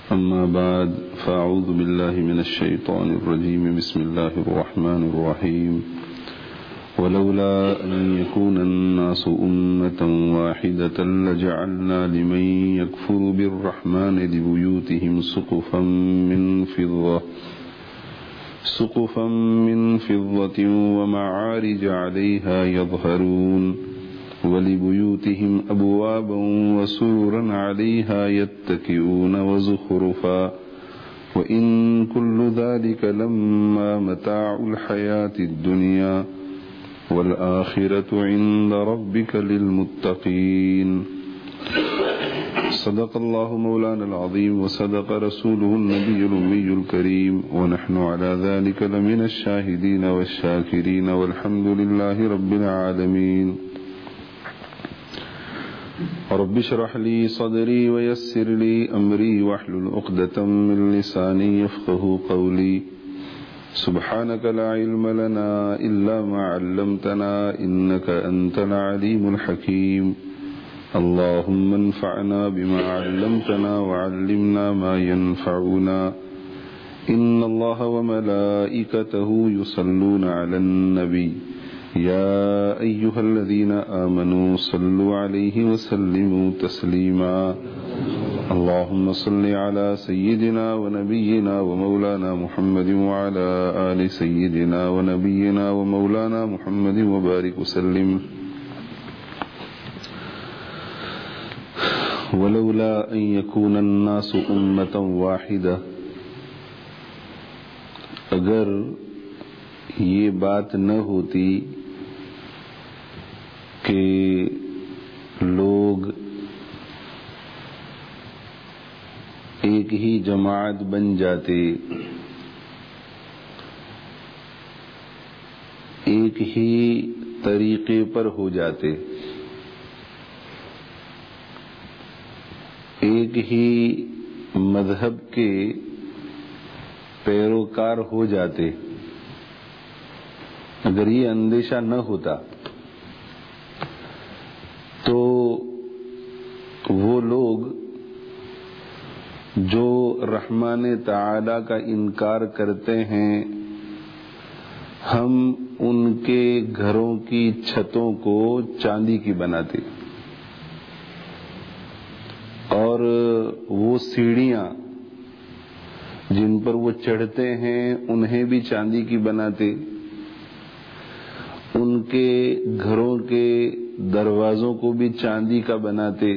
أما بعد فأعوذ بالله من الشيطان الرجيم بسم الله الرحمن الرحيم ولولا أن يكون الناس أمة واحدة لجعلنا لمن يكفر بالرحمن لبيوتهم سقفا من فضة ومعارج عليها يظهرون ولبيوتهم أبوابا وسررا عليها يتكئون وزخرفا وإن كل ذلك لما متاع الحياة الدنيا والآخرة عند ربك للمتقين. صدق الله مولانا العظيم وصدق رسوله النبي الأمي الكريم ونحن على ذلك لمن الشاهدين والشاكرين والحمد لله رب العالمين. رب اشرح لي صدري ويسر لي أمري واحلل عقدة من لساني يفقهوا قولي. سبحانك لا علم لنا إلا ما علمتنا إنك أنت العليم الحكيم. اللهم انفعنا بما علمتنا وعلمنا ما ينفعنا. إن الله وملائكته يصلون على النبي يا أيها الذين آمنوا صلوا عليه وسلموا تسليما. اللهم صل على سيدنا ونبينا ومولانا محمد وعلى آل سيدنا ونبينا ومولانا محمد وبارك وسلم. ولولا أن يكون الناس أمة واحدة، اگر یہ بات نہ ہوتی کہ لوگ ایک ہی جماعت بن جاتے، ایک ہی طریقے پر ہو جاتے، ایک ہی مذہب کے پیروکار ہو جاتے، اگر یہ اندیشہ نہ ہوتا تو وہ لوگ جو رحمان تعالی کا انکار کرتے ہیں، ہم ان کے گھروں کی چھتوں کو چاندی کی بناتے اور وہ سیڑھیاں جن پر وہ چڑھتے ہیں انہیں بھی چاندی کی بناتے، ان کے گھروں کے دروازوں کو بھی چاندی کا بناتے،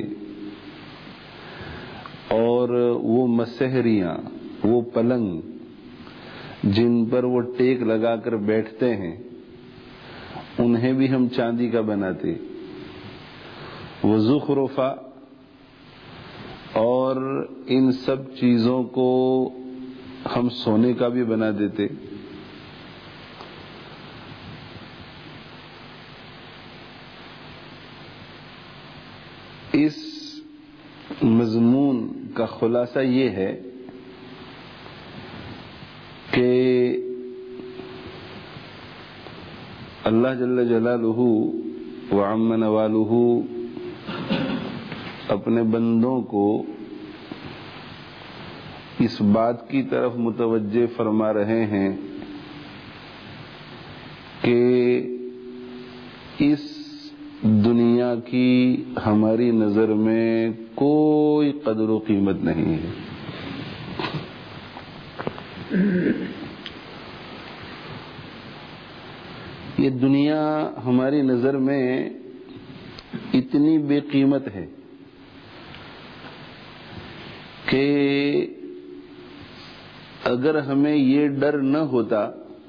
اور وہ مسہریاں، وہ پلنگ جن پر وہ ٹیک لگا کر بیٹھتے ہیں انہیں بھی ہم چاندی کا بناتے، وہ زخرفا، اور ان سب چیزوں کو ہم سونے کا بھی بنا دیتے۔ اس مضمون کا خلاصہ یہ ہے کہ اللہ جل جلالہ وعم نوالہ اپنے بندوں کو اس بات کی طرف متوجہ فرما رہے ہیں کہ اس دنیا کی ہماری نظر میں کوئی قدر و قیمت نہیں ہے۔ یہ دنیا ہماری نظر میں اتنی بے قیمت ہے کہ اگر ہمیں یہ ڈر نہ ہوتا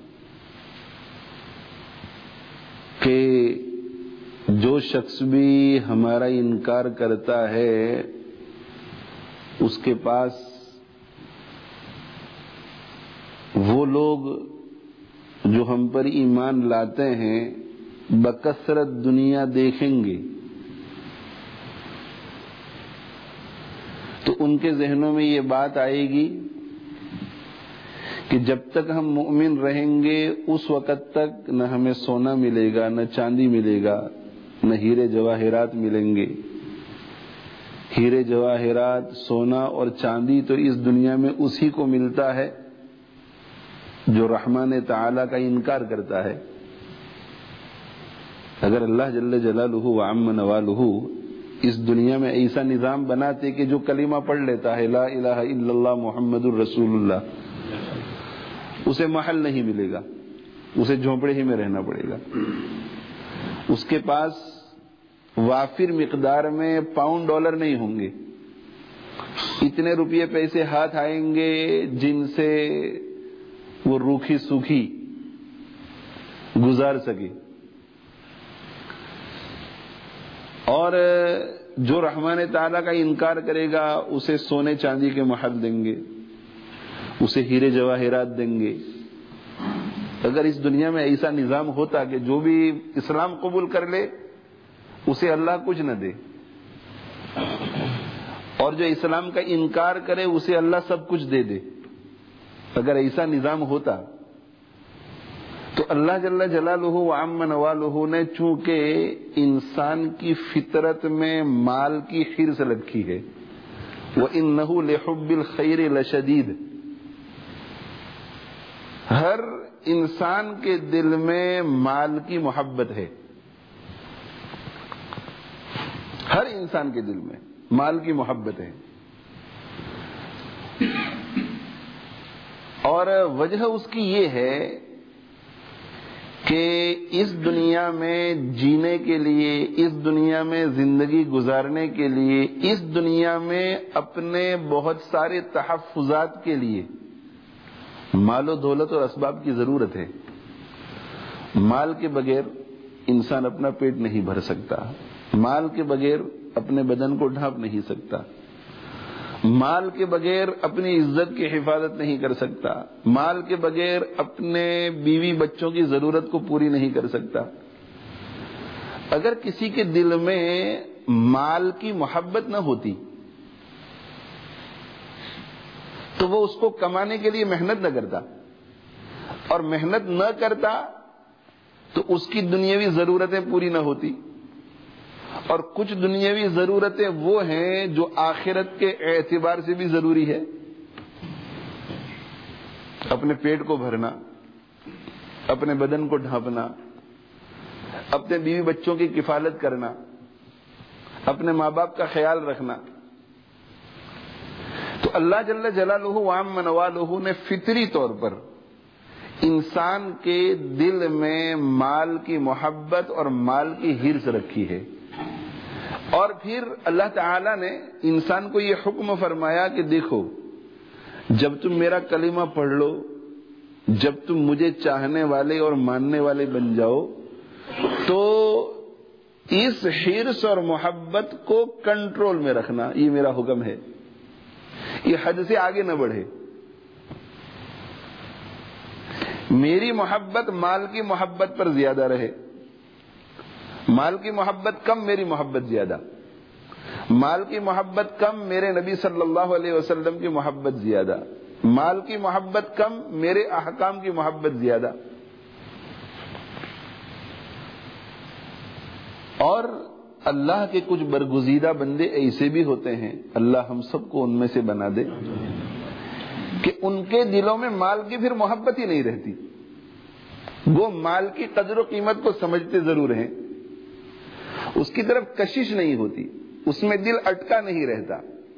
کہ جو شخص بھی ہمارا انکار کرتا ہے اس کے پاس وہ لوگ جو ہم پر ایمان لاتے ہیں بکثرت دنیا دیکھیں گے تو ان کے ذہنوں میں یہ بات آئے گی کہ جب تک ہم مومن رہیں گے اس وقت تک نہ ہمیں سونا ملے گا، نہ چاندی ملے گا، نہ ہیرے جواہرات ملیں گے، ہیرے جواہرات سونا اور چاندی تو اس دنیا میں اسی کو ملتا ہے جو رحمان تعالی کا انکار کرتا ہے. اگر اللہ جل جلالہ وعم نوالہ اس دنیا میں ایسا نظام بناتے کہ جو کلمہ پڑھ لیتا ہے لا الہ الا اللہ محمد الرسول اللہ، اسے محل نہیں ملے گا، اسے جھونپڑے ہی میں رہنا پڑے گا. اس کے پاس وافر مقدار میں پاؤنڈ ڈالر نہیں ہوں گے، اتنے روپیے پیسے ہاتھ آئیں گے جن سے وہ روکھی سوکھی گزار سکے. اور جو رحمان تعالیٰ کا انکار کرے گا اسے سونے چاندی کے محل دیں گے، اسے ہیرے جواہرات دیں گے. اگر اس دنیا میں ایسا نظام ہوتا کہ جو بھی اسلام قبول کر لے اسے اللہ کچھ نہ دے، اور جو اسلام کا انکار کرے اسے اللہ سب کچھ دے دے، اگر ایسا نظام ہوتا تو اللہ جل جلالہ وعم نوالہ نے چونکہ انسان کی فطرت میں مال کی حرص رکھی ہے، وَإِنَّهُ لِحُبِّ الْخَيْرِ لَشَدِيدٌ، ہر انسان کے دل میں مال کی محبت ہے، ہر انسان کے دل میں مال کی محبت ہے. اور وجہ اس کی یہ ہے کہ اس دنیا میں جینے کے لیے، اس دنیا میں زندگی گزارنے کے لیے، اس دنیا میں اپنے بہت سارے تحفظات کے لیے مال و دولت اور اسباب کی ضرورت ہے. مال کے بغیر انسان اپنا پیٹ نہیں بھر سکتا، مال کے بغیر اپنے بدن کو ڈھانپ نہیں سکتا، مال کے بغیر اپنی عزت کی حفاظت نہیں کر سکتا، مال کے بغیر اپنے بیوی بچوں کی ضرورت کو پوری نہیں کر سکتا. اگر کسی کے دل میں مال کی محبت نہ ہوتی تو وہ اس کو کمانے کے لیے محنت نہ کرتا، اور محنت نہ کرتا تو اس کی دنیاوی ضرورتیں پوری نہ ہوتی. اور کچھ دنیاوی ضرورتیں وہ ہیں جو آخرت کے اعتبار سے بھی ضروری ہے. اپنے پیٹ کو بھرنا، اپنے بدن کو ڈھانپنا، اپنے بیوی بچوں کی کفالت کرنا، اپنے ماں باپ کا خیال رکھنا. تو اللہ جل جلالہ وعم نوالہ نے فطری طور پر انسان کے دل میں مال کی محبت اور مال کی حرص رکھی ہے. اور پھر اللہ تعالی نے انسان کو یہ حکم فرمایا کہ دیکھو، جب تم میرا کلمہ پڑھ لو، جب تم مجھے چاہنے والے اور ماننے والے بن جاؤ تو اس حرص اور محبت کو کنٹرول میں رکھنا، یہ میرا حکم ہے. یہ حد سے آگے نہ بڑھے. میری محبت مال کی محبت پر زیادہ رہے، مال کی محبت کم، میری محبت زیادہ، مال کی محبت کم، میرے نبی صلی اللہ علیہ وسلم کی محبت زیادہ، مال کی محبت کم، میرے احکام کی محبت زیادہ. اور اللہ کے کچھ برگزیدہ بندے ایسے بھی ہوتے ہیں، اللہ ہم سب کو ان میں سے بنا دے، کہ ان کے دلوں میں مال کی پھر محبت ہی نہیں رہتی. وہ مال کی قدر و قیمت کو سمجھتے ضرور ہیں، اس کی طرف کشش نہیں ہوتی، اس میں دل اٹکا نہیں رہتا.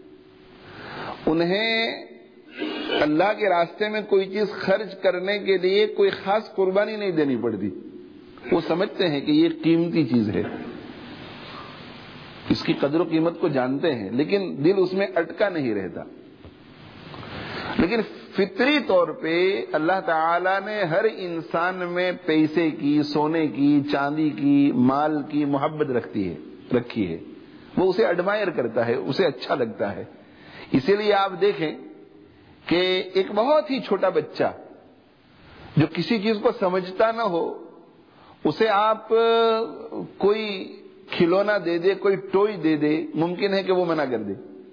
انہیں اللہ کے راستے میں کوئی چیز خرچ کرنے کے لیے کوئی خاص قربانی نہیں دینی پڑتی. وہ سمجھتے ہیں کہ یہ قیمتی چیز ہے، اس کی قدر و قیمت کو جانتے ہیں، لیکن دل اس میں اٹکا نہیں رہتا. لیکن فطری طور پہ اللہ تعالیٰ نے ہر انسان میں پیسے کی، سونے کی، چاندی کی، مال کی محبت رکھی ہے. وہ اسے ایڈمائر کرتا ہے، اسے اچھا لگتا ہے. اسی لیے آپ دیکھیں کہ ایک بہت ہی چھوٹا بچہ جو کسی چیز کو سمجھتا نہ ہو، اسے آپ کوئی کھلونا دے دے، کوئی ٹوئی دے دے، ممکن ہے کہ وہ منع کر دے.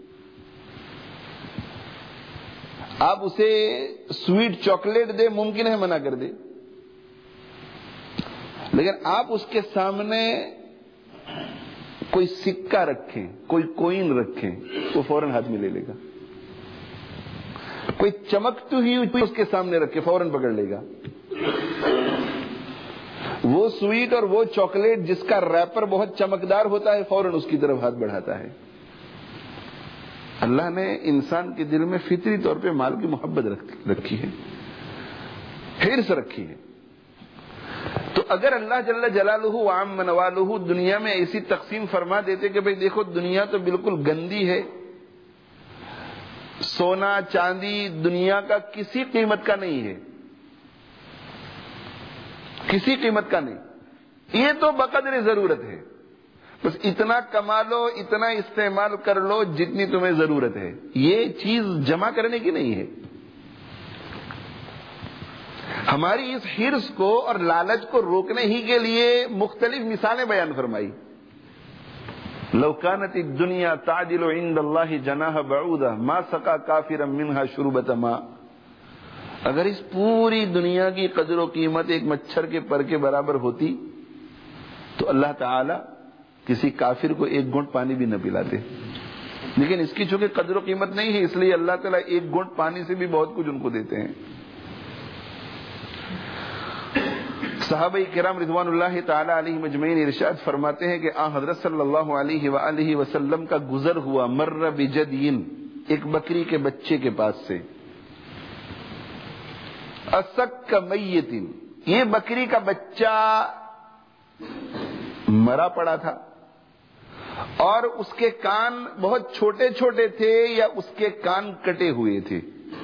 آپ اسے سویٹ چاکلیٹ دے، ممکن ہے منع کر دے. لیکن آپ اس کے سامنے کوئی سکہ رکھیں، کوئی کوئن رکھیں، وہ فوراً ہاتھ میں لے لے گا. کوئی چمکتی ہوئی اس کے سامنے رکھے فوراً پکڑ لے گا. وہ سویٹ اور وہ چاکلیٹ جس کا ریپر بہت چمکدار ہوتا ہے فوراً اس کی طرف ہاتھ بڑھاتا ہے. اللہ نے انسان کے دل میں فطری طور پہ مال کی محبت رکھی ہے، حرص رکھی ہے. تو اگر اللہ جل جلالہ وعم نوالہ دنیا میں ایسی تقسیم فرما دیتے کہ بھئی دیکھو دنیا تو بالکل گندی ہے، سونا چاندی دنیا کا کسی قیمت کا نہیں ہے، کسی قیمت کا نہیں، یہ تو بقدر ضرورت ہے، بس اتنا کما لو، اتنا استعمال کر لو جتنی تمہیں ضرورت ہے، یہ چیز جمع کرنے کی نہیں ہے. ہماری اس حرص کو اور لالچ کو روکنے ہی کے لیے مختلف مثالیں بیان فرمائی. لو كانت الدنيا تعدل عند الله جناح بعوضة ما سقى كافرا منها شربة ماء. اگر اس پوری دنیا کی قدر و قیمت ایک مچھر کے پر کے برابر ہوتی تو اللہ تعالی کسی کافر کو ایک گھونٹ پانی بھی نہ پلاتے. لیکن اس کی چونکہ قدر و قیمت نہیں ہے اس لیے اللہ تعالیٰ ایک گھونٹ پانی سے بھی بہت کچھ ان کو دیتے ہیں. صحابہ کرام رضوان اللہ تعالی علیہ مجمعین ارشاد فرماتے ہیں کہ حضرت صلی اللہ علیہ وآلہ وسلم کا گزر ہوا مر بجدین، ایک بکری کے بچے کے پاس سے، اسک میتن، یہ بکری کا بچہ مرا پڑا تھا اور اس کے کان بہت چھوٹے چھوٹے تھے یا اس کے کان کٹے ہوئے تھے.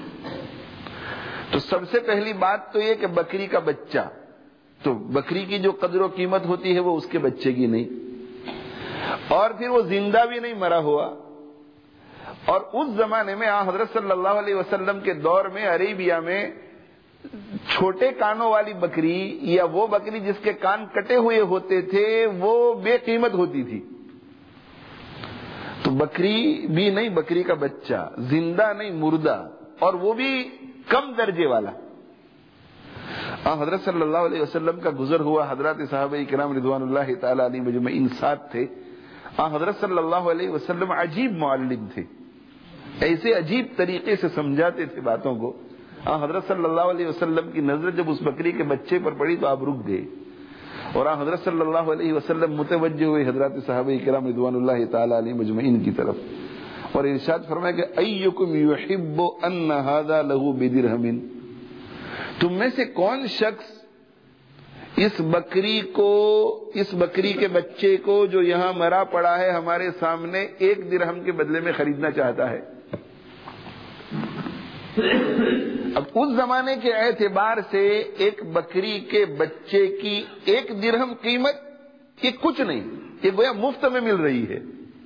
تو سب سے پہلی بات تو یہ کہ بکری کا بچہ، تو بکری کی جو قدر و قیمت ہوتی ہے وہ اس کے بچے کی نہیں، اور پھر وہ زندہ بھی نہیں مرا ہوا. اور اس زمانے میں حضرت صلی اللہ علیہ وسلم کے دور میں عربیہ میں چھوٹے کانوں والی بکری یا وہ بکری جس کے کان کٹے ہوئے ہوتے تھے وہ بے قیمت ہوتی تھی. تو بکری بھی نہیں، بکری کا بچہ، زندہ نہیں مردہ، اور وہ بھی کم درجے والا. حضرت صلی اللہ علیہ وسلم کا گزر ہوا، حضرات صحابہ کرام رضوان اللہ تعالی علیہ مجمعین ساتھ تھے. حضرت صلی اللہ علیہ وسلم عجیب معلم تھے، ایسے عجیب طریقے سے سمجھاتے تھے باتوں کو. حضرت صلی اللہ علیہ وسلم کی نظر جب اس بکری کے بچے پر پڑی تو آپ رک گئے، اور حضرت صلی اللہ علیہ وسلم متوجہ ہوئے حضرات صحابہ کرام رضوان اللہ تعالی علیہ مجمعین کی طرف، اور ارشاد فرمایا کہ ایکم یحب ان ھذا لہ بدرہم، تم میں سے کون شخص اس بکری کے بچے کو جو یہاں مرا پڑا ہے ہمارے سامنے 1 درہم کے بدلے میں خریدنا چاہتا ہے. اب اس زمانے کے اعتبار سے ایک بکری کے بچے کی 1 درہم قیمت یہ کچھ نہیں، یہ گویا مفت میں مل رہی ہے.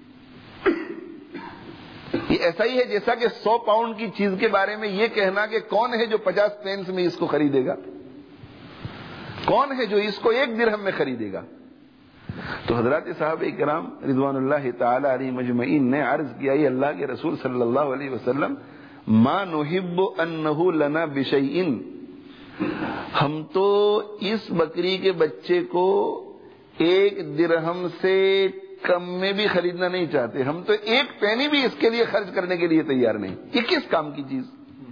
یہ ایسا ہی ہے جیسا کہ 100 پاؤنڈ کی چیز کے بارے میں یہ کہنا کہ کون ہے جو 50 پینس میں اس کو خریدے گا، کون ہے جو اس کو 1 درہم میں خریدے گا. تو حضرات صحابہ کرام رضوان اللہ تعالی علیہ مجمعین نے عرض کیا، یہ اللہ کے رسول صلی اللہ علیہ وسلم، ما نحب انہ لنا بشیء، ہم تو اس بکری کے بچے کو 1 درہم سے کم میں بھی خریدنا نہیں چاہتے، ہم تو 1 پینی بھی اس کے لیے خرچ کرنے کے لیے تیار نہیں. یہ کس کام کی چیز؟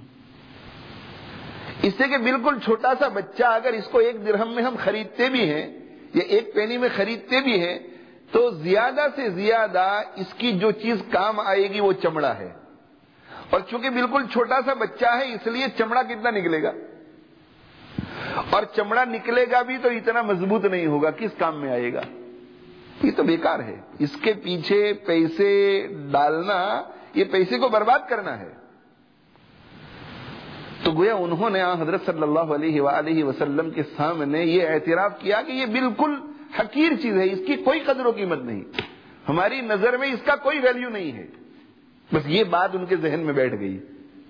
اس سے کہ بالکل چھوٹا سا بچہ اگر اس کو 1 درہم میں ہم خریدتے بھی ہیں یا 1 پینی میں خریدتے بھی ہیں تو زیادہ سے زیادہ اس کی جو چیز کام آئے گی وہ چمڑا ہے، اور چونکہ بالکل چھوٹا سا بچہ ہے اس لیے چمڑا کتنا نکلے گا، اور چمڑا نکلے گا بھی تو اتنا مضبوط نہیں ہوگا، کس کام میں آئے گا؟ یہ تو بیکار ہے. اس کے پیچھے پیسے ڈالنا یہ پیسے کو برباد کرنا ہے. تو گویا انہوں نے حضرت صلی اللہ علیہ وآلہ وسلم کے سامنے یہ اعتراف کیا کہ یہ بالکل حقیر چیز ہے، اس کی کوئی قدر و قیمت نہیں، ہماری نظر میں اس کا کوئی ویلیو نہیں ہے. بس یہ بات ان کے ذہن میں بیٹھ گئی.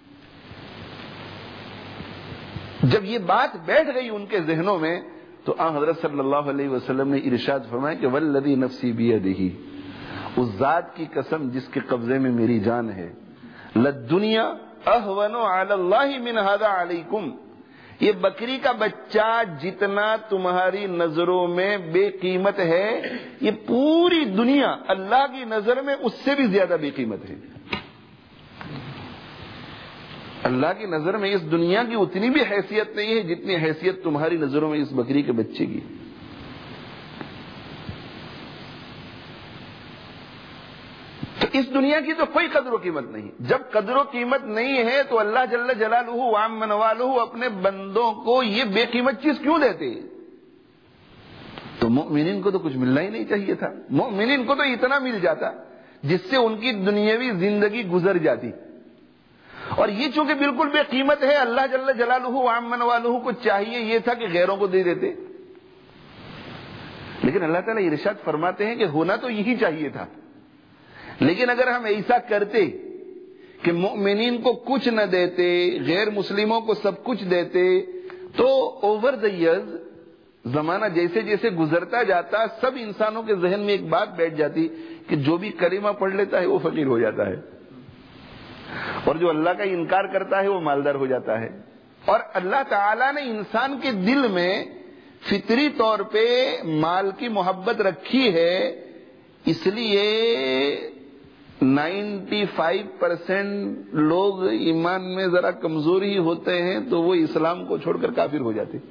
جب یہ بات بیٹھ گئی ان کے ذہنوں میں تو حضرت صلی اللہ علیہ وسلم نے ارشاد فرمایا کہ والذی نفسی بیدہ، اس ذات کی قسم جس کے قبضے میں میری جان ہے، للدنیا اہون علی اللہ من ھذا علیکم، یہ بکری کا بچہ جتنا تمہاری نظروں میں بے قیمت ہے، یہ پوری دنیا اللہ کی نظر میں اس سے بھی زیادہ بے قیمت ہے۔ اللہ کی نظر میں اس دنیا کی اتنی بھی حیثیت نہیں ہے جتنی حیثیت تمہاری نظروں میں اس بکری کے بچے کی۔ تو اس دنیا کی تو کوئی قدر و قیمت نہیں۔ جب قدر و قیمت نہیں ہے تو اللہ جل جلالہ وعم نوالہ اپنے بندوں کو یہ بے قیمت چیز کیوں دیتے؟ تو مؤمنین کو تو کچھ ملنا ہی نہیں چاہیے تھا، مؤمنین کو تو اتنا مل جاتا جس سے ان کی دنیاوی زندگی گزر جاتی، اور یہ چونکہ بالکل بے قیمت ہے، اللہ جل جلالہ وعم نوالہ کو چاہیے یہ تھا کہ غیروں کو دے دیتے، لیکن اللہ تعالیٰ ارشاد فرماتے ہیں کہ ہونا تو یہی چاہیے تھا، لیکن اگر ہم ایسا کرتے کہ مؤمنین کو کچھ نہ دیتے، غیر مسلموں کو سب کچھ دیتے، تو اوور دا ایئرز، زمانہ جیسے جیسے گزرتا جاتا، سب انسانوں کے ذہن میں ایک بات بیٹھ جاتی کہ جو بھی کلمہ پڑھ لیتا ہے وہ فقیر ہو جاتا ہے، اور جو اللہ کا انکار کرتا ہے وہ مالدار ہو جاتا ہے۔ اور اللہ تعالیٰ نے انسان کے دل میں فطری طور پہ مال کی محبت رکھی ہے، اس لیے 95% لوگ ایمان میں ذرا کمزور ہی ہوتے ہیں تو وہ اسلام کو چھوڑ کر کافر ہو جاتے۔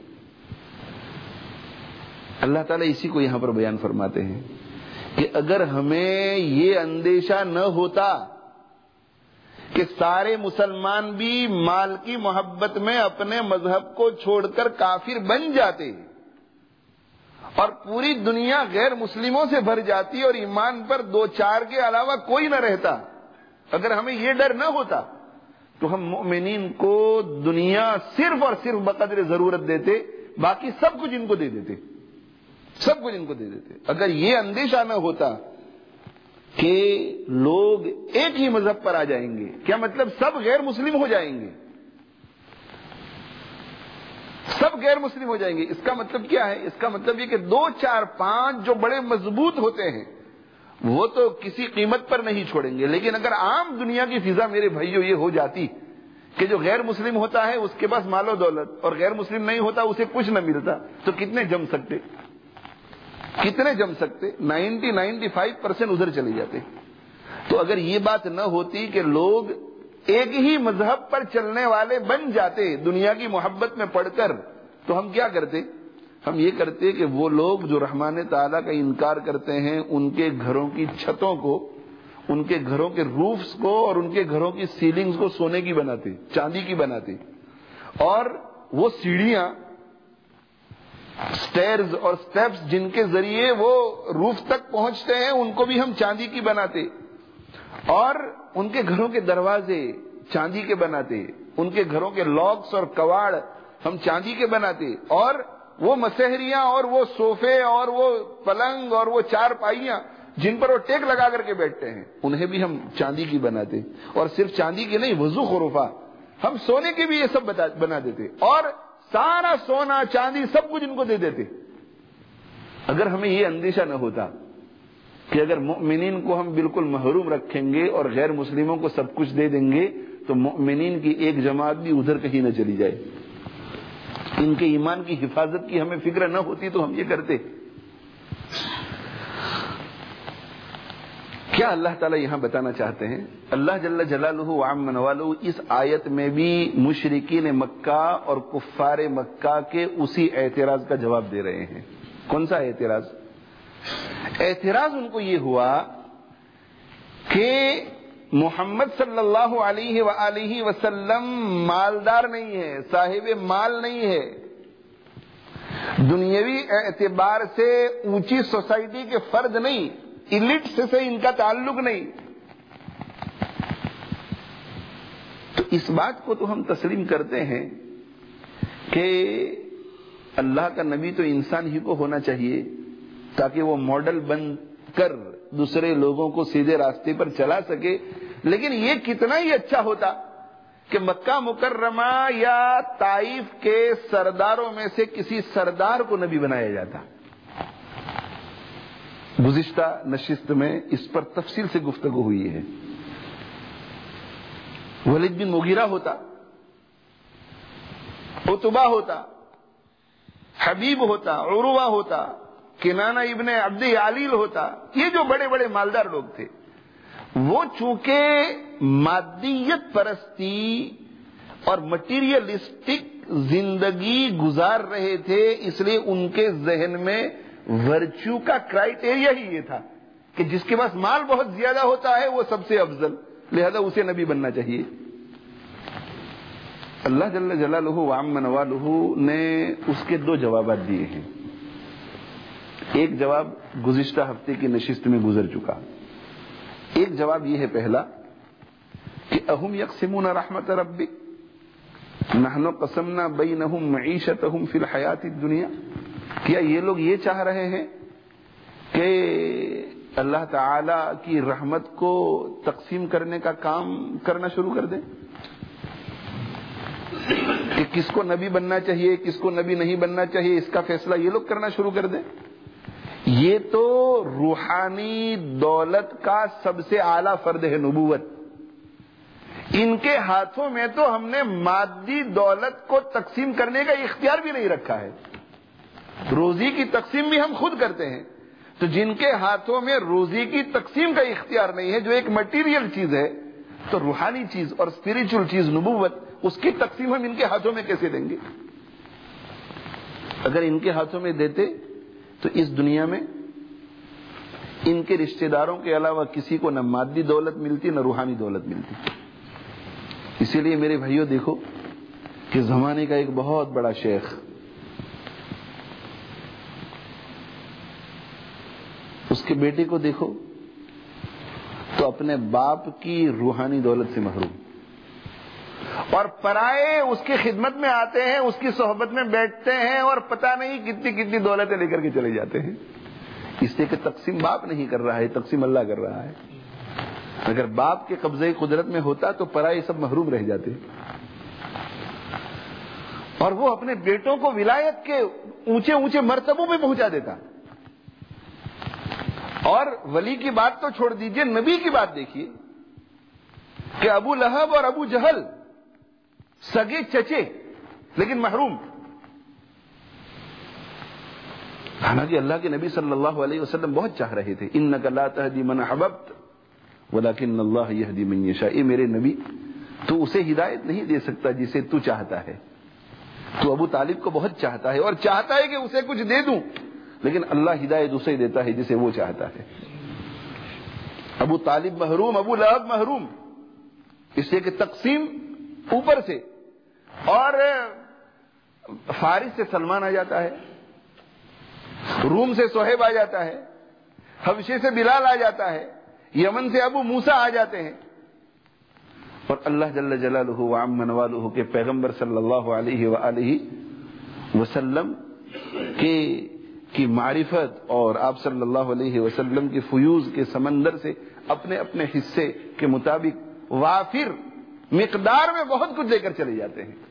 اللہ تعالیٰ اسی کو یہاں پر بیان فرماتے ہیں کہ اگر ہمیں یہ اندیشہ نہ ہوتا کہ سارے مسلمان بھی مال کی محبت میں اپنے مذہب کو چھوڑ کر کافر بن جاتے اور پوری دنیا غیر مسلموں سے بھر جاتی اور ایمان پر 2-4 کے علاوہ کوئی نہ رہتا، اگر ہمیں یہ ڈر نہ ہوتا تو ہم مؤمنین کو دنیا صرف اور صرف بقدر ضرورت دیتے، باقی سب کچھ ان کو دے دیتے، سب کچھ ان کو دے دیتے۔ اگر یہ اندیشہ نہ ہوتا کہ لوگ ایک ہی مذہب پر آ جائیں گے، کیا مطلب سب غیر مسلم ہو جائیں گے، سب غیر مسلم ہو جائیں گے، اس کا مطلب کیا ہے؟ اس کا مطلب یہ کہ 2 4 5 جو بڑے مضبوط ہوتے ہیں وہ تو کسی قیمت پر نہیں چھوڑیں گے، لیکن اگر عام دنیا کی فضا میرے بھائیوں یہ ہو جاتی کہ جو غیر مسلم ہوتا ہے اس کے پاس مال و دولت اور غیر مسلم نہیں ہوتا اسے کچھ نہ ملتا، تو کتنے جم سکتے، کتنے جم سکتے؟ 95% ادھر چلے جاتے۔ تو اگر یہ بات نہ ہوتی کہ لوگ ایک ہی مذہب پر چلنے والے بن جاتے دنیا کی محبت میں پڑھ کر، تو ہم کیا کرتے؟ ہم یہ کرتے کہ وہ لوگ جو رحمان تعالیٰ کا انکار کرتے ہیں ان کے گھروں کی چھتوں کو، ان کے گھروں کے روفز کو اور ان کے گھروں کی سیلنگز کو سونے کی بناتے، چاندی کی بناتے، اور وہ سیڑھیاں، سٹیئرز اور سٹیپس جن کے ذریعے وہ روف تک پہنچتے ہیں ان کو بھی ہم چاندی کی بناتے، اور ان کے گھروں کے دروازے چاندی کے بناتے، ان کے گھروں کے لاکس اور کواڑ ہم چاندی کے بناتے، اور وہ مسہریاں اور وہ صوفے اور وہ پلنگ اور وہ چارپائیاں جن پر وہ ٹیک لگا کر کے بیٹھتے ہیں انہیں بھی ہم چاندی کی بناتے، اور صرف چاندی کی نہیں، وضو خروفہ ہم سونے کے بھی یہ سب بنا دیتے، اور سارا سونا چاندی سب کچھ ان کو دے دیتے۔ اگر ہمیں یہ اندیشہ نہ ہوتا کہ اگر مؤمنین کو ہم بالکل محروم رکھیں گے اور غیر مسلموں کو سب کچھ دے دیں گے تو مؤمنین کی ایک جماعت بھی ادھر کہیں نہ چلی جائے، ان کے ایمان کی حفاظت کی ہمیں فکر نہ ہوتی تو ہم یہ کرتے۔ کیا اللہ تعالیٰ یہاں بتانا چاہتے ہیں؟ اللہ جل جلالہ وعم نوالہ اس آیت میں بھی مشرکین مکہ اور کفار مکہ کے اسی اعتراض کا جواب دے رہے ہیں۔ کون سا اعتراض؟ اعتراض ان کو یہ ہوا کہ محمد صلی اللہ علیہ وآلہ وسلم مالدار نہیں ہے، صاحب مال نہیں ہے، دنیاوی اعتبار سے اونچی سوسائٹی کے فرد نہیں، ایلیٹ سے ان کا تعلق نہیں۔ تو اس بات کو تو ہم تسلیم کرتے ہیں کہ اللہ کا نبی تو انسان ہی کو ہونا چاہیے تاکہ وہ ماڈل بن کر دوسرے لوگوں کو سیدھے راستے پر چلا سکے، لیکن یہ کتنا ہی اچھا ہوتا کہ مکہ مکرمہ یا طائف کے سرداروں میں سے کسی سردار کو نبی بنایا جاتا۔ گزشتہ نشست میں اس پر تفصیل سے گفتگو ہوئی ہے۔ ولید بن مغیرہ ہوتا، عتبہ ہوتا، حبیب ہوتا، عروہ ہوتا، کنانہ ابن عبد علیل ہوتا، یہ جو بڑے بڑے مالدار لوگ تھے، وہ چونکہ مادیت پرستی اور مٹیریلسٹک زندگی گزار رہے تھے، اس لیے ان کے ذہن میں ورچو کا کرائیٹیریا ہی یہ تھا کہ جس کے پاس مال بہت زیادہ ہوتا ہے وہ سب سے افضل، لہذا اسے نبی بننا چاہیے۔ اللہ جل جلالہ وعم نوالہ نے اس کے دو جوابات دیے ہیں۔ ایک جواب گزشتہ ہفتے کی نشست میں گزر چکا۔ ایک جواب یہ ہے پہلا کہ اہم یقسمون رحمت ربک نحن قسمنا بینہم معیشتہم فی الحیات الدنیا، کیا یہ لوگ یہ چاہ رہے ہیں کہ اللہ تعالی کی رحمت کو تقسیم کرنے کا کام کرنا شروع کر دیں کہ کس کو نبی بننا چاہیے کس کو نبی نہیں بننا چاہیے، اس کا فیصلہ یہ لوگ کرنا شروع کر دیں؟ یہ تو روحانی دولت کا سب سے اعلیٰ فرد ہے نبوت۔ ان کے ہاتھوں میں تو ہم نے مادی دولت کو تقسیم کرنے کا اختیار بھی نہیں رکھا ہے، روزی کی تقسیم بھی ہم خود کرتے ہیں۔ تو جن کے ہاتھوں میں روزی کی تقسیم کا اختیار نہیں ہے، جو ایک مٹیریل چیز ہے، تو روحانی چیز اور اسپریچول چیز نبوت، اس کی تقسیم ہم ان کے ہاتھوں میں کیسے دیں گے؟ اگر ان کے ہاتھوں میں دیتے تو اس دنیا میں ان کے رشتہ داروں کے علاوہ کسی کو نہ مادی دولت ملتی نہ روحانی دولت ملتی۔ اسی لیے میرے بھائیوں دیکھو کہ زمانے کا ایک بہت بڑا شیخ، اس کے بیٹے کو دیکھو تو اپنے باپ کی روحانی دولت سے محروم، اور پرائے اس کی خدمت میں آتے ہیں، اس کی صحبت میں بیٹھتے ہیں اور پتہ نہیں کتنی کتنی دولتیں لے کر کے چلے جاتے ہیں، اس لیے کہ تقسیم باپ نہیں کر رہا ہے، تقسیم اللہ کر رہا ہے۔ اگر باپ کے قبضے قدرت میں ہوتا تو پرائے سب محروم رہ جاتے، اور وہ اپنے بیٹوں کو ولایت کے اونچے اونچے مرتبوں پہ پہنچا دیتا۔ اور ولی کی بات تو چھوڑ دیجئے، نبی کی بات دیکھیے کہ ابو لہب اور ابو جہل سگے چچے لیکن محروم، حالانکہ اللہ کے نبی صلی اللہ علیہ وسلم بہت چاہ رہے تھے، انک لا تہدی من احببت ولکن اللہ یہدی من یشاء، اے میرے نبی تو اسے ہدایت نہیں دے سکتا جسے تو چاہتا ہے۔ تو ابو طالب کو بہت چاہتا ہے اور چاہتا ہے کہ اسے کچھ دے دوں، لیکن اللہ ہدایت اسے دیتا ہے جسے وہ چاہتا ہے۔ ابو طالب محروم، ابو لہب محروم، اس لیے کہ تقسیم اوپر سے، اور فارس سے سلمان آ جاتا ہے، روم سے صہیب آ جاتا ہے، حبشے سے بلال آ جاتا ہے، یمن سے ابو موسیٰ آ جاتے ہیں، اور اللہ جل جلالہ وعم نوالہ کے پیغمبر صلی اللہ علیہ وآلہ وسلم کی معرفت اور آپ صلی اللہ علیہ وسلم کی فیوز کے سمندر سے اپنے اپنے حصے کے مطابق وافر مقدار میں بہت کچھ لے کر چلے جاتے ہیں۔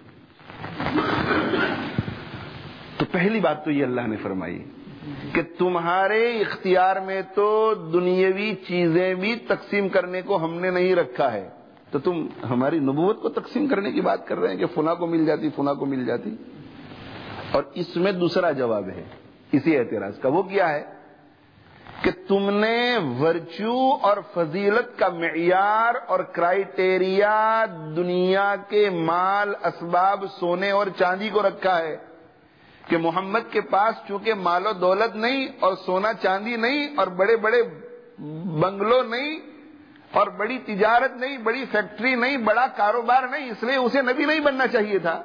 تو پہلی بات تو یہ اللہ نے فرمائی کہ تمہارے اختیار میں تو دنیاوی چیزیں بھی تقسیم کرنے کو ہم نے نہیں رکھا ہے، تو تم ہماری نبوت کو تقسیم کرنے کی بات کر رہے ہیں کہ فلاں کو مل جاتی فلاں کو مل جاتی۔ اور اس میں دوسرا جواب ہے اسی اعتراض کا، وہ کیا ہے کہ تم نے ورچو اور فضیلت کا معیار اور کرائیٹیریا دنیا کے مال، اسباب، سونے اور چاندی کو رکھا ہے کہ محمد کے پاس چونکہ مال و دولت نہیں اور سونا چاندی نہیں اور بڑے بڑے بنگلو نہیں اور بڑی تجارت نہیں، بڑی فیکٹری نہیں، بڑا کاروبار نہیں، اس لیے اسے نبی نہیں بننا چاہیے تھا۔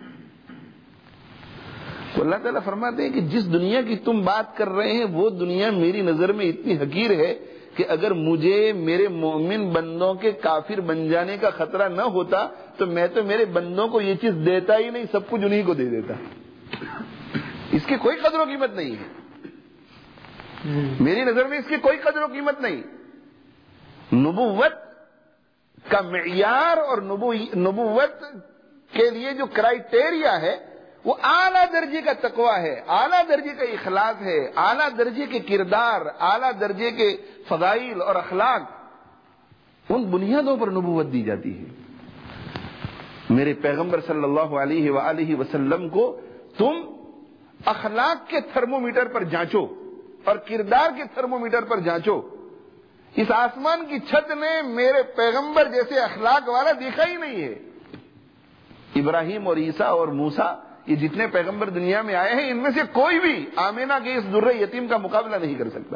تو اللہ تعالیٰ فرماتے ہیں کہ جس دنیا کی تم بات کر رہے ہیں وہ دنیا میری نظر میں اتنی حقیر ہے کہ اگر مجھے میرے مومن بندوں کے کافر بن جانے کا خطرہ نہ ہوتا تو میں تو میرے بندوں کو یہ چیز دیتا ہی نہیں، سب کچھ انہی کو دے دیتا، اس کی کوئی قدر و قیمت نہیں ہے میری نظر میں، اس کی کوئی قدر و قیمت نہیں۔ نبوت کا معیار اور نبوت کے لیے جو کرائیٹیریا ہے وہ اعلیٰ درجے کا تقویٰ ہے، اعلیٰ درجے کا اخلاص ہے، اعلیٰ درجے کے کردار، اعلیٰ درجے کے فضائل اور اخلاق، ان بنیادوں پر نبوت دی جاتی ہے۔ میرے پیغمبر صلی اللہ علیہ وآلہ وسلم کو تم اخلاق کے تھرمومیٹر پر جانچو اور کردار کے تھرمومیٹر پر جانچو. اس آسمان کی چھت نے میرے پیغمبر جیسے اخلاق والا دیکھا ہی نہیں ہے. ابراہیم اور عیسیٰ اور موسیٰ یہ جتنے پیغمبر دنیا میں آئے ہیں ان میں سے کوئی بھی آمینہ کے اس درہ یتیم کا مقابلہ نہیں کر سکتا.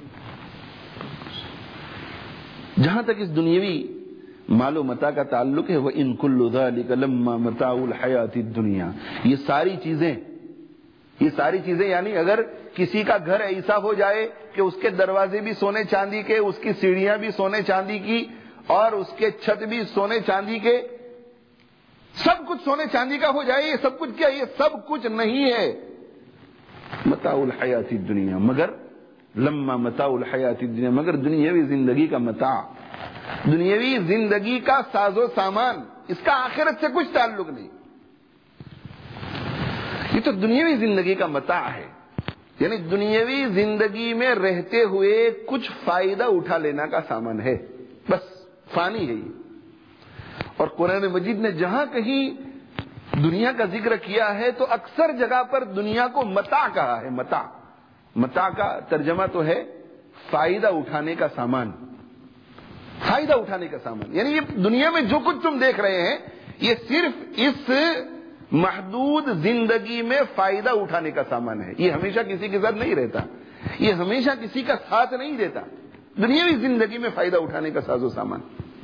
جہاں تک اس دنیاوی مال و متاع کا تعلق ہے وَإِن كُلُّ ذَلِكَ لَمَّا مَتَاعُ الْحَيَاةِ الدُّنْيَا، یہ ساری چیزیں یعنی اگر کسی کا گھر ایسا ہو جائے کہ اس کے دروازے بھی سونے چاندی کے، اس کی سیڑھیاں بھی سونے چاندی کی اور اس کے چھت بھی سونے چاندی کے، سب کچھ سونے چاندی کا ہو جائے، یہ سب کچھ کیا؟ یہ سب کچھ نہیں ہے. متاع الحیات الدنیا، مگر لما متاع الحیات الدنیا، مگر دنیاوی زندگی کا متاع، دنیاوی زندگی کا ساز و سامان، اس کا آخرت سے کچھ تعلق نہیں. یہ تو دنیاوی زندگی کا متاع ہے، یعنی دنیاوی زندگی میں رہتے ہوئے کچھ فائدہ اٹھا لینا کا سامان ہے، بس فانی ہے یہ. اور قرآن مجید نے جہاں کہیں دنیا کا ذکر کیا ہے تو اکثر جگہ پر دنیا کو متاع کہا ہے. متاع کا ترجمہ تو ہے فائدہ اٹھانے کا سامان، فائدہ اٹھانے کا سامان. یعنی یہ دنیا میں جو کچھ تم دیکھ رہے ہیں یہ صرف اس محدود زندگی میں فائدہ اٹھانے کا سامان ہے. یہ ہمیشہ کسی کے ساتھ نہیں رہتا، یہ ہمیشہ کسی کا ساتھ نہیں دیتا. دنیاوی زندگی میں فائدہ اٹھانے کا ساز و سامان.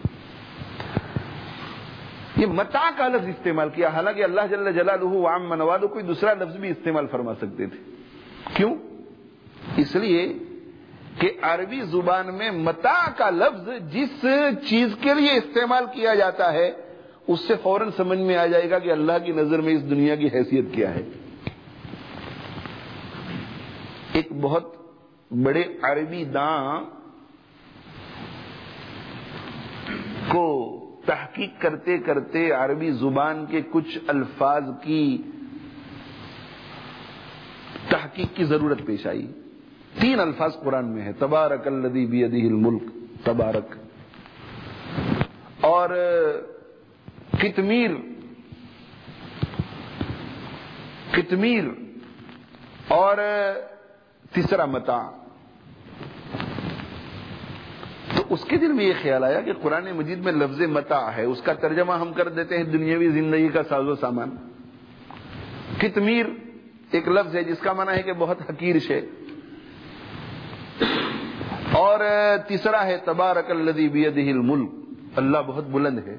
یہ متاع کا لفظ استعمال کیا، حالانکہ اللہ جل جلالہ وعم منوالہ کوئی دوسرا لفظ بھی استعمال فرما سکتے تھے. کیوں؟ اس لیے کہ عربی زبان میں متاع کا لفظ جس چیز کے لیے استعمال کیا جاتا ہے اس سے فوراً سمجھ میں آ جائے گا کہ اللہ کی نظر میں اس دنیا کی حیثیت کیا ہے. ایک بہت بڑے عربی داں کو تحقیق کرتے کرتے عربی زبان کے کچھ الفاظ کی تحقیق کی ضرورت پیش آئی. 3 الفاظ قرآن میں ہے، تبارک الذی بیدہ الملک، تبارک، اور قطمیر، اور تیسرا متاع. تو اس کے دل میں یہ خیال آیا کہ قرآن مجید میں لفظ متاع ہے، اس کا ترجمہ ہم کر دیتے ہیں دنیاوی زندگی کا ساز و سامان. قطمیر ایک لفظ ہے جس کا معنی ہے کہ بہت حقیر شے، اور تیسرا ہے تبارک الذی بیدہ الملک، اللہ بہت بلند ہے.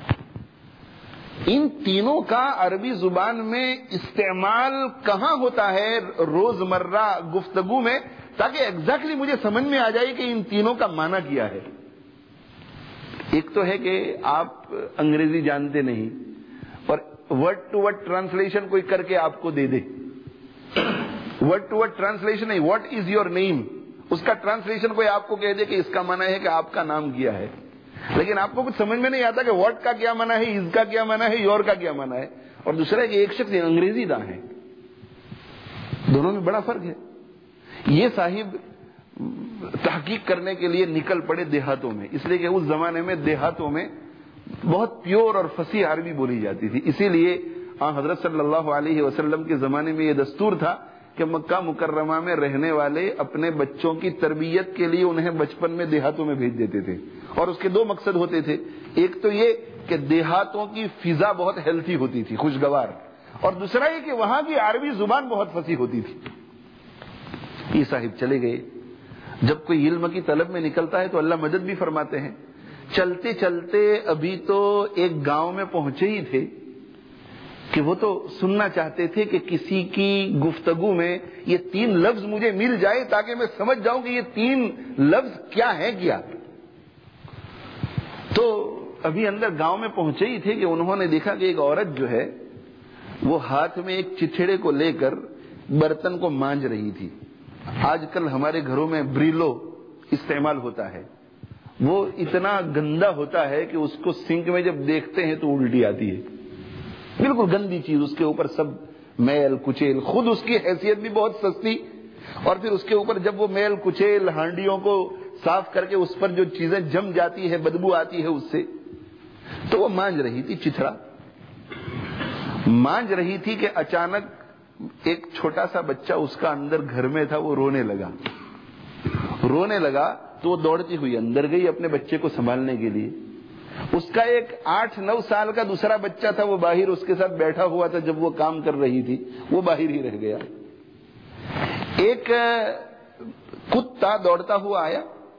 ان تینوں کا عربی زبان میں استعمال کہاں ہوتا ہے روزمرہ گفتگو میں، تاکہ ایگزیکٹلی مجھے سمجھ میں آ جائے کہ ان تینوں کا معنی کیا ہے. ایک تو ہے کہ آپ انگریزی جانتے نہیں اور ورڈ ٹو ورڈ ٹرانسلیشن کوئی کر کے آپ کو دے دے. ورڈ ٹو ورڈ ٹرانسلیشن نہیں، واٹ از یور نیم، اس کا ٹرانسلیشن کوئی آپ کو کہہ دے کہ اس کا معنی ہے کہ آپ کا نام کیا ہے، لیکن آپ کو کچھ سمجھ میں نہیں آتا کہ واٹ کا کیا معنی ہے، اس کا کیا معنی ہے، یور کا کیا معنی ہے. اور دوسرا ہے کہ ایک شخص انگریزی داں ہے، دونوں میں بڑا فرق ہے. یہ صاحب تحقیق کرنے کے لیے نکل پڑے دیہاتوں میں، اس لیے کہ اس زمانے میں دیہاتوں میں بہت پیور اور فصیح عربی بولی جاتی تھی. اسی لیے حضرت صلی اللہ علیہ وسلم کے زمانے میں یہ دستور تھا کہ مکہ مکرمہ میں رہنے والے اپنے بچوں کی تربیت کے لیے انہیں بچپن میں دیہاتوں میں بھیج دیتے تھے. اور اس کے 2 مقصد ہوتے تھے، ایک تو یہ کہ دیہاتوں کی فضا بہت ہیلتھی ہوتی تھی، خوشگوار، اور دوسرا یہ کہ وہاں کی عربی زبان بہت فصیح ہوتی تھی. یہ صاحب چلے گئے. جب کوئی علم کی طلب میں نکلتا ہے تو اللہ مدد بھی فرماتے ہیں. چلتے چلتے ابھی تو ایک گاؤں میں پہنچے ہی تھے کہ وہ تو سننا چاہتے تھے کہ کسی کی گفتگو میں یہ 3 لفظ مجھے مل جائے تاکہ میں سمجھ جاؤں کہ یہ 3 لفظ کیا ہے کیا. تو ابھی اندر گاؤں میں پہنچے ہی تھے کہ انہوں نے دیکھا کہ ایک عورت جو ہے وہ ہاتھ میں ایک چچھڑے کو لے کر برتن کو مانج رہی تھی. آج کل ہمارے گھروں میں بریلو استعمال ہوتا ہے، وہ اتنا گندا ہوتا ہے کہ اس کو سنک میں جب دیکھتے ہیں تو الٹی آتی ہے. بالکل گندی چیز، اس کے اوپر سب میل کچیل، خود اس کی حیثیت بھی بہت سستی، اور پھر اس کے اوپر جب وہ میل کچیل ہانڈیوں کو صاف کر کے اس پر جو چیزیں جم جاتی ہے، بدبو آتی ہے اس سے، تو وہ مانج رہی تھی چتھڑا. مانج رہی تھی کہ اچانک ایک چھوٹا سا بچہ اس کا اندر گھر میں تھا، وہ رونے لگا تو وہ دوڑتی ہوئی اندر گئی اپنے بچے کو سنبھالنے کے لیے. اس کا ایک 8-9 سال کا دوسرا بچہ تھا، وہ باہر اس کے ساتھ بیٹھا ہوا تھا جب وہ کام کر رہی تھی، وہ باہر ہی رہ گیا. ایک کتا دوڑتا ہوا آیا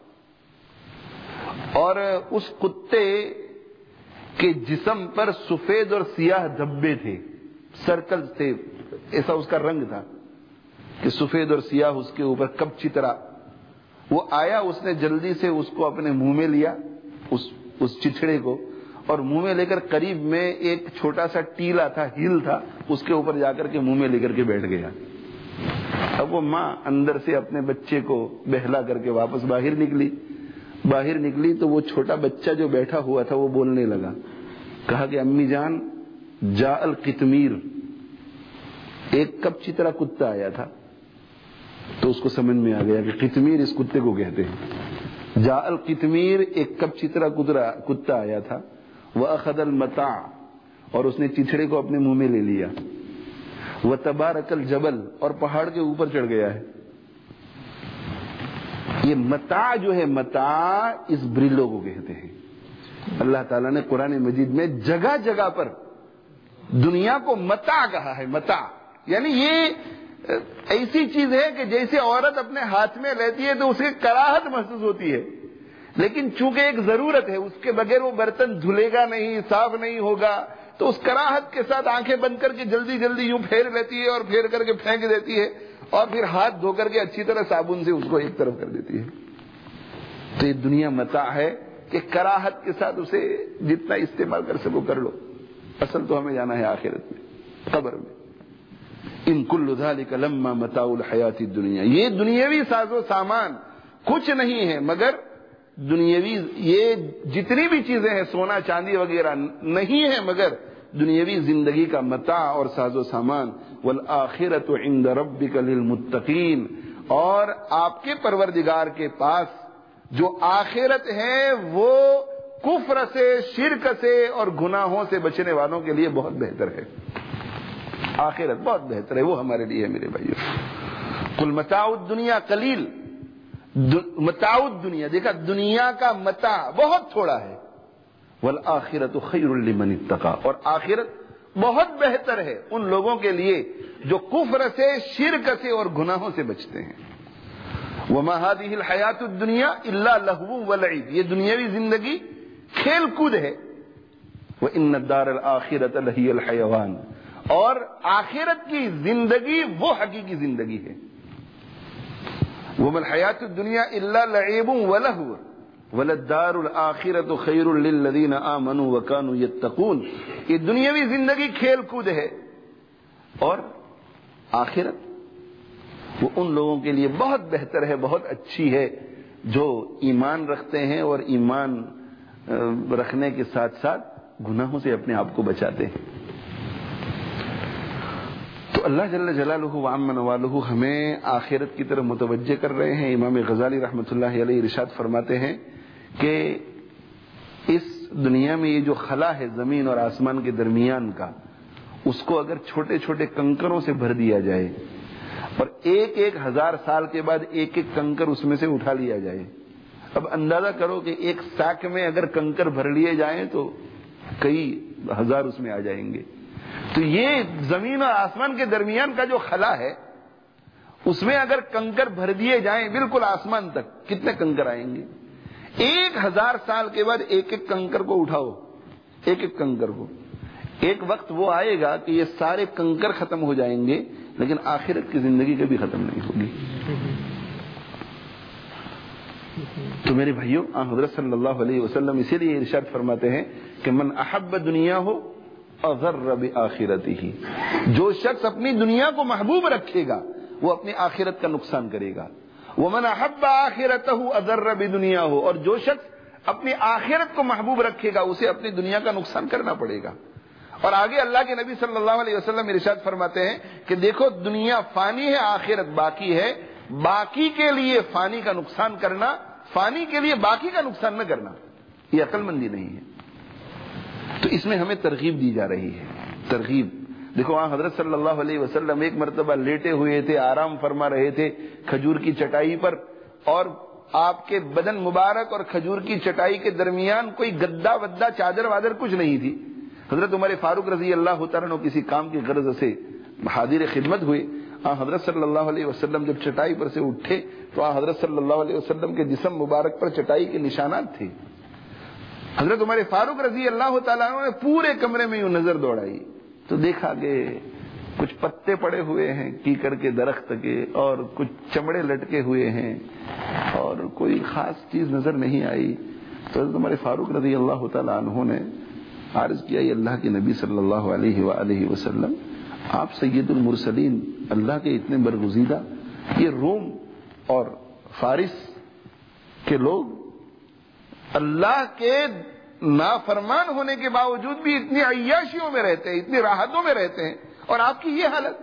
اور اس کتے کے جسم پر سفید اور سیاہ دھبے تھے، سرکل تھے، ایسا اس کا رنگ تھا کہ سفید اور سیاہ اس کے اوپر کپچی طرح. وہ آیا، اس نے جلدی سے اس کو اپنے منہ میں لیا، اس چچڑے کو، اور منہ میں لے کر قریب میں ایک چھوٹا سا ٹیلا تھا، ہل تھا، اس کے اوپر جا کر کے منہ میں لے کر کے بیٹھ گیا. اب وہ ماں اندر سے اپنے بچے کو بہلا کر کے واپس باہر نکلی تو وہ چھوٹا بچہ جو بیٹھا ہوا تھا وہ بولنے لگا. کہا کہ امی جان، جاء القطمیر، ایک کپچی طرح کتا آیا تھا. تو اس کو سمجھ میں آ گیا کہ قطمیر اس کتے کو کہتے ہیں. جاء القطمیر، ایک کپچی طرح کتا آیا تھا. واخذ المتاع، اور اس نے چچڑے کو اپنے منہ میں لے لیا. وتبارک الجبل، اور پہاڑ کے اوپر چڑھ گیا ہے. یہ متاع جو ہے، متاع اس بریلو کو کہتے ہیں. اللہ تعالیٰ نے قرآن مجید میں جگہ جگہ پر دنیا کو متاع کہا ہے. متاع یعنی یہ ایسی چیز ہے کہ جیسے عورت اپنے ہاتھ میں لیتی ہے تو اسے کراہت محسوس ہوتی ہے، لیکن چونکہ ایک ضرورت ہے، اس کے بغیر وہ برتن دھلے گا نہیں، صاف نہیں ہوگا، تو اس کراہت کے ساتھ آنکھیں بند کر کے جلدی جلدی یوں پھیر لیتی ہے اور پھیر کر کے پھینک دیتی ہے، اور پھر ہاتھ دھو کر کے اچھی طرح صابن سے اس کو ایک طرف کر دیتی ہے. تو یہ دنیا متاع ہے کہ کراہت کے ساتھ اسے جتنا استعمال کر سکو کر لو. اصل تو ہمیں جانا ہے آخرت میں، قبر میں. ان کل ذالک لما متاع الحیات الدنیا، یہ دنیاوی ساز و سامان کچھ نہیں ہے مگر دنیاوی، یہ جتنی بھی چیزیں ہیں سونا چاندی وغیرہ نہیں ہے مگر دنیاوی زندگی کا متاع اور ساز و سامان. والآخرۃ عند ربک للمتقین، اور آپ کے پروردگار کے پاس جو آخرت ہے وہ کفر سے، شرک سے اور گناہوں سے بچنے والوں کے لیے بہت بہتر ہے. آخرت بہت بہتر ہے، وہ ہمارے لیے ہے میرے بھائیو. قل متاع الدنیا قلیل، متاع الدنیا، دیکھا دنیا کا متاع بہت تھوڑا ہے. والآخرۃ خیر لمن اتقى، اور آخرت بہت بہتر ہے ان لوگوں کے لیے جو کفر سے، شرک سے اور گناہوں سے بچتے ہیں. وما هذه الحیات الدنیا الا لهو ولعب، یہ دنیاوی زندگی کھیل کود ہے. وان الدار الاخرۃ لہی الحیوان، اور آخرت کی زندگی وہ حقیقی زندگی ہے. وما الحیات الدنیا الا لعب ولہو وللدار الاخرۃ خیر للذین آمنوا وکانوا یتقون. یہ دنیاوی زندگی کھیل کود ہے، اور آخرت وہ ان لوگوں کے لیے بہت بہتر ہے، بہت اچھی ہے جو ایمان رکھتے ہیں اور ایمان رکھنے کے ساتھ ساتھ گناہوں سے اپنے آپ کو بچاتے ہیں. تو اللہ جل جلالہ وعم نوالہ ہمیں آخرت کی طرف متوجہ کر رہے ہیں. امام غزالی رحمۃ اللہ علیہ ارشاد فرماتے ہیں کہ اس دنیا میں یہ جو خلا ہے زمین اور آسمان کے درمیان کا، اس کو اگر چھوٹے چھوٹے کنکروں سے بھر دیا جائے اور 1000 سال کے بعد ایک ایک کنکر اس میں سے اٹھا لیا جائے، اب اندازہ کرو کہ ایک ساک میں اگر کنکر بھر لیے جائیں تو کئی ہزار اس میں آ جائیں گے. تو یہ زمین اور آسمان کے درمیان کا جو خلا ہے اس میں اگر کنکر بھر دیے جائیں بالکل آسمان تک، کتنے کنکر آئیں گے؟ 1000 سال کے بعد ایک ایک کنکر کو اٹھاؤ، ایک ایک کنکر کو. ایک وقت وہ آئے گا کہ یہ سارے کنکر ختم ہو جائیں گے لیکن آخرت کی زندگی کبھی ختم نہیں ہوگی. تو میرے بھائیوں، حضرت صلی اللہ علیہ وسلم اسی لیے ارشاد فرماتے ہیں کہ من احب دنیا ہو اضر بآخرتہ، جو شخص اپنی دنیا کو محبوب رکھے گا وہ اپنی آخرت کا نقصان کرے گا. ومن احب آخرتہ اضر بدنیا ہو، اور جو شخص اپنی آخرت کو محبوب رکھے گا اسے اپنی دنیا کا نقصان کرنا پڑے گا. اور آگے اللہ کے نبی صلی اللہ علیہ وسلم ارشاد فرماتے ہیں کہ دیکھو دنیا فانی ہے، آخرت باقی ہے، باقی کے لیے فانی کا نقصان کرنا، فانی کے لیے باقی کا نقصان نہ کرنا، یہ عقل مندی نہیں ہے. تو اس میں ہمیں ترغیب دی جا رہی ہے، ترغیب دیکھو وہاں حضرت صلی اللہ علیہ وسلم ایک مرتبہ لیٹے ہوئے تھے، آرام فرما رہے تھے کھجور کی چٹائی پر، اور آپ کے بدن مبارک اور کھجور کی چٹائی کے درمیان کوئی گدا ودا چادر وادر کچھ نہیں تھی. حضرت عمر فاروق رضی اللہ تعالیٰ عنہ کسی کام کی غرض سے حاضر خدمت ہوئے. حضرت صلی اللہ علیہ وسلم جب چٹائی پر سے اٹھے تو حضرت صلی اللہ علیہ وسلم کے جسم مبارک پر چٹائی کے نشانات تھے. حضرت عمر فاروق رضی اللہ تعالیٰ عنہ نے پورے کمرے میں یوں نظر دوڑائی تو دیکھا کہ کچھ پتے پڑے ہوئے ہیں کیکر کے درخت کے، اور کچھ چمڑے لٹکے ہوئے ہیں، اور کوئی خاص چیز نظر نہیں آئی. تو حضرت عمر فاروق رضی اللہ تعالیٰ عنہ نے عرض کیا، یہ اللہ کے نبی صلی اللہ علیہ وآلہ وسلم، آپ سید المرسلین، اللہ کے اتنے برگزیدہ، یہ روم اور فارس کے لوگ اللہ کے نافرمان ہونے کے باوجود بھی اتنی عیاشیوں میں رہتے ہیں، اتنی راحتوں میں رہتے ہیں، اور آپ کی یہ حالت.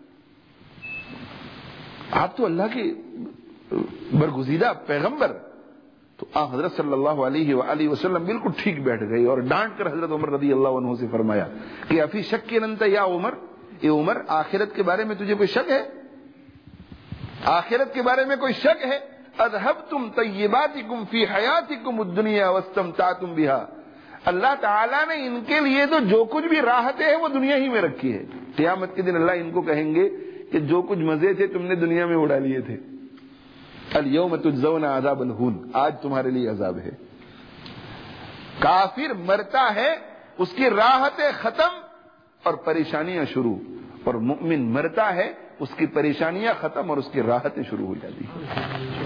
آپ تو اللہ کے برگزیدہ پیغمبر. تو حضرت صلی اللہ علیہ وآلہ وسلم بالکل ٹھیک بیٹھ گئی اور ڈانٹ کر حضرت عمر رضی اللہ عنہ سے فرمایا کہ افی شک انت یا عمر، اے عمر، آخرت کے بارے میں تجھے کوئی شک ہے؟ آخرت کے بارے میں کوئی شک ہے؟ اذهبتم طیباتکم فی حیاتکم الدنیا واستمتعتم بها، اللہ تعالیٰ نے ان کے لیے تو جو کچھ بھی راحتیں ہیں وہ دنیا ہی میں رکھی ہے. قیامت کے دن اللہ ان کو کہیں گے کہ جو کچھ مزے تھے تم نے دنیا میں اڑا لیے تھے. الیوم تجزون عذاب الہون، آج تمہارے لیے عذاب ہے. کافر مرتا ہے اس کی راحتیں ختم اور پریشانیاں شروع، اور مؤمن مرتا ہے اس کی پریشانیاں ختم اور اس کی راحتیں شروع ہو جاتی ہیں.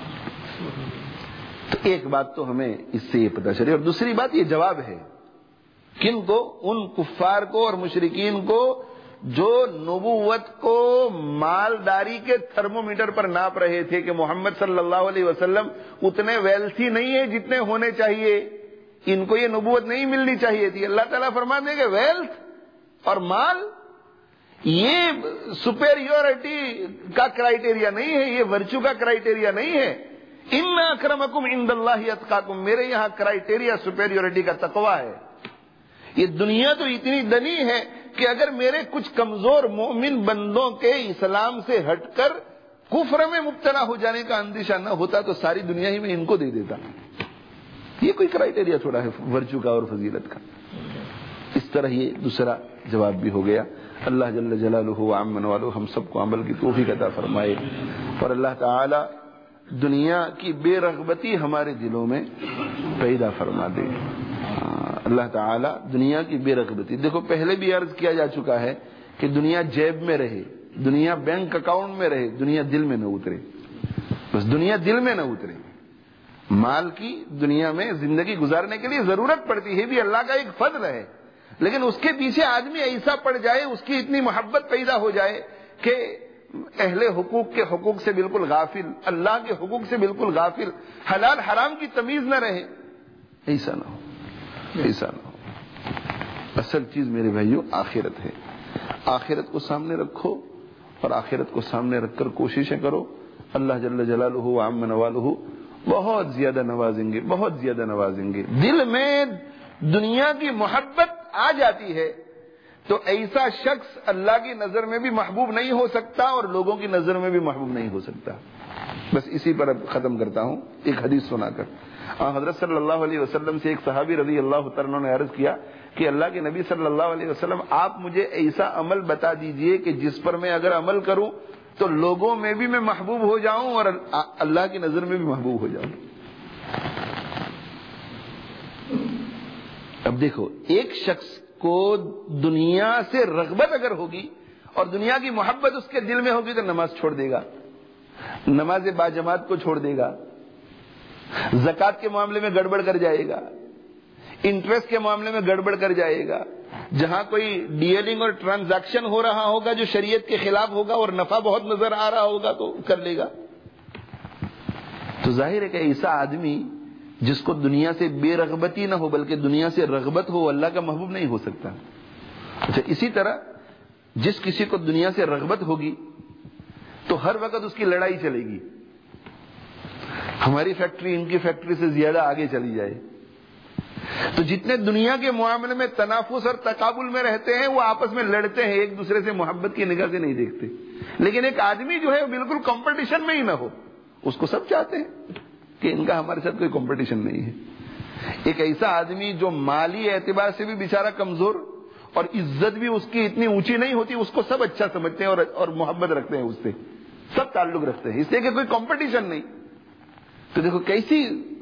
تو ایک بات تو ہمیں اس سے یہ پتہ چلے، اور دوسری بات یہ جواب ہے کن کو؟ ان کفار کو اور مشرکین کو جو نبوت کو مالداری کے تھرمومیٹر پر ناپ رہے تھے کہ محمد صلی اللہ علیہ وسلم اتنے ویلتھی نہیں ہے جتنے ہونے چاہیے، ان کو یہ نبوت نہیں ملنی چاہیے تھی. اللہ تعالیٰ فرماتے ہیں کہ ویلتھ اور مال یہ سپیریورٹی کا کرائیٹیریا نہیں ہے، یہ ورچو کا کرائیٹیریا نہیں ہے. ان اکرمکم عند اللہ اتقاکم، میرے یہاں کرائیٹیریا سپیریورٹی کا تقویٰ ہے. یہ دنیا تو اتنی دنی ہے کہ اگر میرے کچھ کمزور مومن بندوں کے اسلام سے ہٹ کر کفر میں مبتلا ہو جانے کا اندیشہ نہ ہوتا تو ساری دنیا ہی میں ان کو دے دیتا. یہ کوئی کرائیٹیریا تھوڑا ہے ورچو کا اور فضیلت کا. اس طرح یہ دوسرا جواب بھی ہو گیا. اللہ جل جلالہ وعمن والو ہم سب کو عمل کی توفیق عطا فرمائے، اور اللہ تعالی دنیا کی بے رغبتی ہمارے دلوں میں پیدا فرما دے. اللہ تعالی دنیا کی بے رغبتی، دیکھو پہلے بھی عرض کیا جا چکا ہے کہ دنیا جیب میں رہے، دنیا بینک اکاؤنٹ میں رہے، دنیا دل میں نہ اترے. بس دنیا دل میں نہ اترے. مال کی دنیا میں زندگی گزارنے کے لیے ضرورت پڑتی ہے، بھی اللہ کا ایک فضل ہے، لیکن اس کے پیچھے آدمی ایسا پڑ جائے، اس کی اتنی محبت پیدا ہو جائے کہ اہل حقوق کے حقوق سے بالکل غافل، اللہ کے حقوق سے بالکل غافل، حلال حرام کی تمیز نہ رہے. ایسا نہ ہو، ایسا نہ ہو. اصل چیز میرے بھائیوں آخرت ہے. آخرت کو سامنے رکھو اور آخرت کو سامنے رکھ کر کوششیں کرو. اللہ جل جلالہ وعم نوالہ بہت زیادہ نوازیں گے، بہت زیادہ نوازیں گے. دل میں دنیا کی محبت آ جاتی ہے تو ایسا شخص اللہ کی نظر میں بھی محبوب نہیں ہو سکتا اور لوگوں کی نظر میں بھی محبوب نہیں ہو سکتا. بس اسی پر اب ختم کرتا ہوں ایک حدیث سنا کر. حضرت صلی اللہ علیہ وسلم سے ایک صحابی رضی اللہ تعالیٰ نے عرض کیا کہ اللہ کے نبی صلی اللہ علیہ وسلم، آپ مجھے ایسا عمل بتا دیجئے کہ جس پر میں اگر عمل کروں تو لوگوں میں بھی میں محبوب ہو جاؤں اور اللہ کی نظر میں بھی محبوب ہو جاؤں. اب دیکھو، ایک شخص کو دنیا سے رغبت اگر ہوگی اور دنیا کی محبت اس کے دل میں ہوگی تو نماز چھوڑ دے گا، نماز باجماعت کو چھوڑ دے گا، زکوٰۃ کے معاملے میں گڑبڑ کر جائے گا، انٹرسٹ کے معاملے میں گڑبڑ کر جائے گا. جہاں کوئی ڈیلنگ اور ٹرانزیکشن ہو رہا ہوگا جو شریعت کے خلاف ہوگا اور نفع بہت نظر آ رہا ہوگا تو کر لے گا. تو ظاہر ہے کہ ایسا آدمی جس کو دنیا سے بے رغبتی نہ ہو بلکہ دنیا سے رغبت ہو، اللہ کا محبوب نہیں ہو سکتا. اچھا، اسی طرح جس کسی کو دنیا سے رغبت ہوگی تو ہر وقت اس کی لڑائی چلے گی. ہماری فیکٹری ان کی فیکٹری سے زیادہ آگے چلی جائے، تو جتنے دنیا کے معاملے میں تنافس اور تقابل میں رہتے ہیں وہ آپس میں لڑتے ہیں، ایک دوسرے سے محبت کی نگاہ سے نہیں دیکھتے. لیکن ایک آدمی جو ہے بالکل کمپٹیشن میں ہی نہ ہو، اس کو سب چاہتے ہیں کہ ان کا ہمارے ساتھ کوئی کمپٹیشن نہیں ہے. ایک ایسا آدمی جو مالی اعتبار سے بھی بیچارہ کمزور اور عزت بھی اس کی اتنی اونچی نہیں ہوتی، اس کو سب اچھا سمجھتے ہیں اور محبت رکھتے ہیں، اس سے سب تعلق رکھتے ہیں، اس لیے کہ کوئی کمپٹیشن نہیں. تو دیکھو کیسی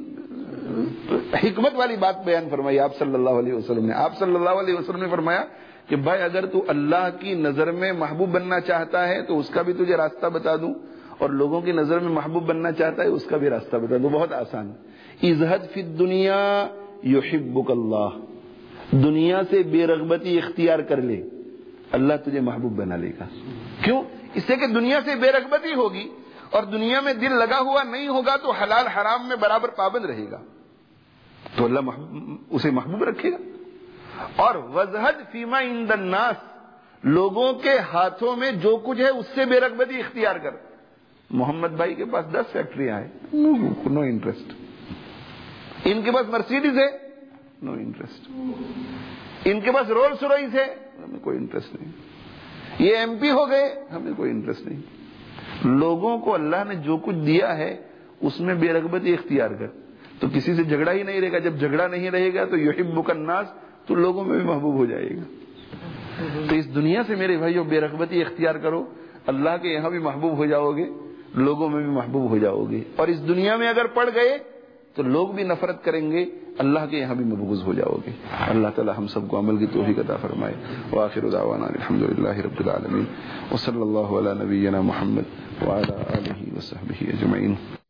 حکمت والی بات بیان فرمائی آپ صلی اللہ علیہ وسلم نے. آپ صلی اللہ علیہ وسلم نے فرمایا کہ بھائی اگر تو اللہ کی نظر میں محبوب بننا چاہتا ہے تو اس کا بھی تجھے راستہ بتا دوں، اور لوگوں کی نظر میں محبوب بننا چاہتا ہے اس کا بھی راستہ بتا دوں. بہت آسان. ازہد فی الدنیا یحبک اللہ، دنیا سے بے رغبتی اختیار کر لے، اللہ تجھے محبوب بنا لے گا. کیوں؟ اس سے کہ دنیا سے بے رغبتی ہوگی اور دنیا میں دل لگا ہوا نہیں ہوگا تو حلال حرام میں برابر پابند رہے گا، تو اللہ اسے محبوب رکھے گا. اور وزہد فیما عند الناس، لوگوں کے ہاتھوں میں جو کچھ ہے اس سے بے رغبتی اختیار کر. محمد بھائی کے پاس 10 فیکٹریاں ہیں، نو انٹرسٹ. ان کے پاس مرسیڈیز ہے، نو انٹرسٹ. ان کے پاس رولس رائس ہے، ہمیں کوئی انٹرسٹ نہیں. یہ ایم پی ہو گئے، ہمیں کوئی انٹرسٹ نہیں. لوگوں کو اللہ نے جو کچھ دیا ہے اس میں بے رغبتی اختیار کر، تو کسی سے جھگڑا ہی نہیں رہے گا. جب جھگڑا نہیں رہے گا تو یحبک الناس، تو لوگوں میں بھی محبوب ہو جائے گا. تو اس دنیا سے میرے بھائیوں بے رغبتی اختیار کرو، اللہ کے یہاں بھی محبوب ہو جاؤ گے، لوگوں میں بھی محبوب ہو جاؤ گے. اور اس دنیا میں اگر پڑ گئے تو لوگ بھی نفرت کریں گے، اللہ کے یہاں بھی مبغوض ہو جاؤ گے. اللہ تعالی ہم سب کو عمل کی توفیق عطا فرمائے. وآخر دعوانا الحمدللہ رب العالمین، وصلی اللہ علی نبینا محمد وعلی آلہ وصحبہ اجمعین.